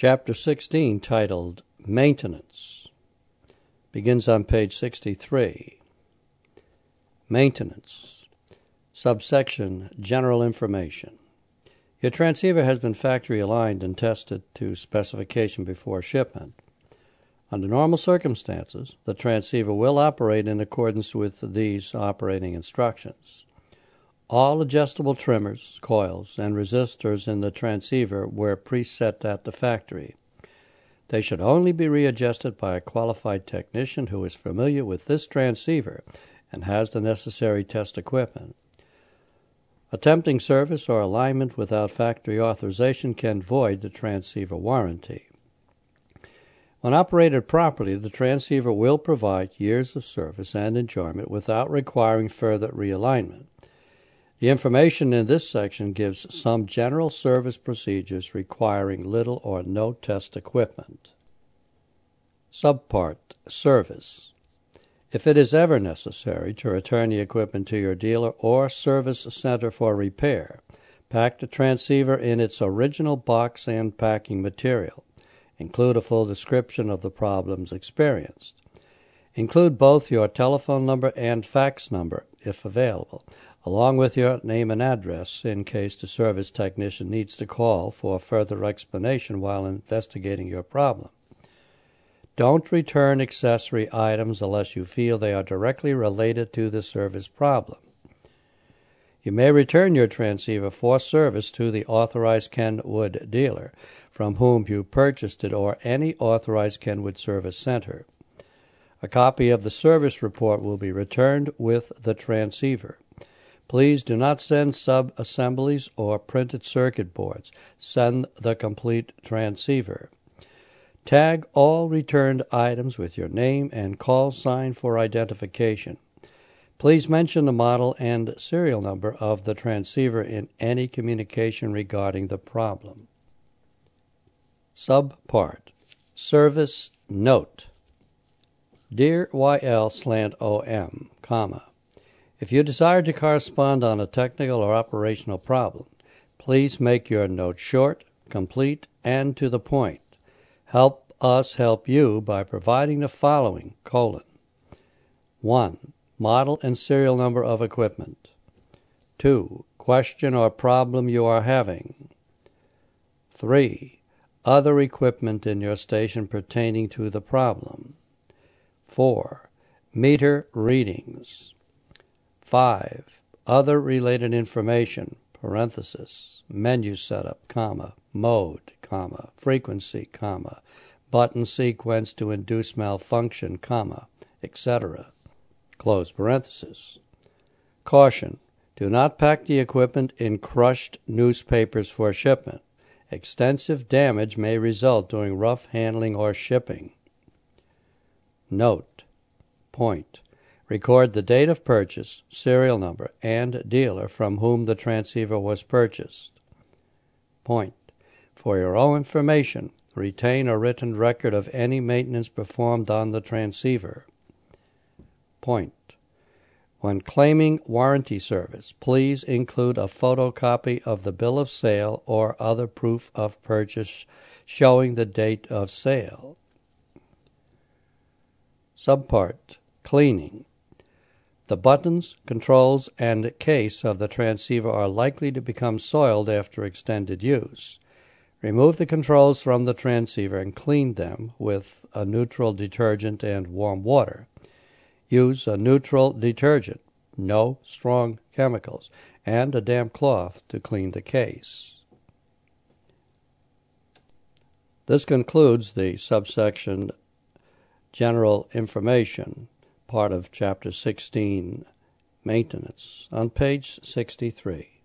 Chapter 16, titled Maintenance, begins on page 63. Maintenance. Subsection General Information. Your transceiver has been factory aligned and tested to specification before shipment. Under normal circumstances, the transceiver will operate in accordance with these operating instructions. All adjustable trimmers, coils, and resistors in the transceiver were preset at the factory. They should only be readjusted by a qualified technician who is familiar with this transceiver and has the necessary test equipment. Attempting service or alignment without factory authorization can void the transceiver warranty. When operated properly, the transceiver will provide years of service and enjoyment without requiring further realignment. The information in this section gives some general service procedures requiring little or no test equipment. Subpart Service. If it is ever necessary to return the equipment to your dealer or service center for repair, pack the transceiver in its original box and packing material. Include a full description of the problems experienced. Include both your telephone number and fax number, if available, along with your name and address in case the service technician needs to call for further explanation while investigating your problem. Don't return accessory items unless you feel they are directly related to the service problem. You may return your transceiver for service to the authorized Kenwood dealer from whom you purchased it or any authorized Kenwood service center. A copy of the service report will be returned with the transceiver. Please do not send sub-assemblies or printed circuit boards. Send the complete transceiver. Tag all returned items with your name and call sign for identification. Please mention the model and serial number of the transceiver in any communication regarding the problem. Subpart Service Note. Dear YL/OM, if you desire to correspond on a technical or operational problem, please make your note short, complete, and to the point. Help us help you by providing the following: 1. Model and serial number of equipment. 2. Question or problem you are having. 3. Other equipment in your station pertaining to the problem. 4. Meter readings. 5. Other related information, parenthesis, menu setup, mode, frequency, button sequence to induce malfunction, etc. Close parenthesis. Caution: do not pack the equipment in crushed newspapers for shipment. Extensive damage may result during rough handling or shipping. Note. Point. Record the date of purchase, serial number, and dealer from whom the transceiver was purchased. Point. For your own information, retain a written record of any maintenance performed on the transceiver. Point. When claiming warranty service, please include a photocopy of the bill of sale or other proof of purchase showing the date of sale. Subpart Cleaning. The buttons, controls, and case of the transceiver are likely to become soiled after extended use. Remove the controls from the transceiver and clean them with a neutral detergent and warm water. Use a neutral detergent, no strong chemicals, and a damp cloth to clean the case. This concludes the subsection General Information, part of Chapter 16, Maintenance, on page 63.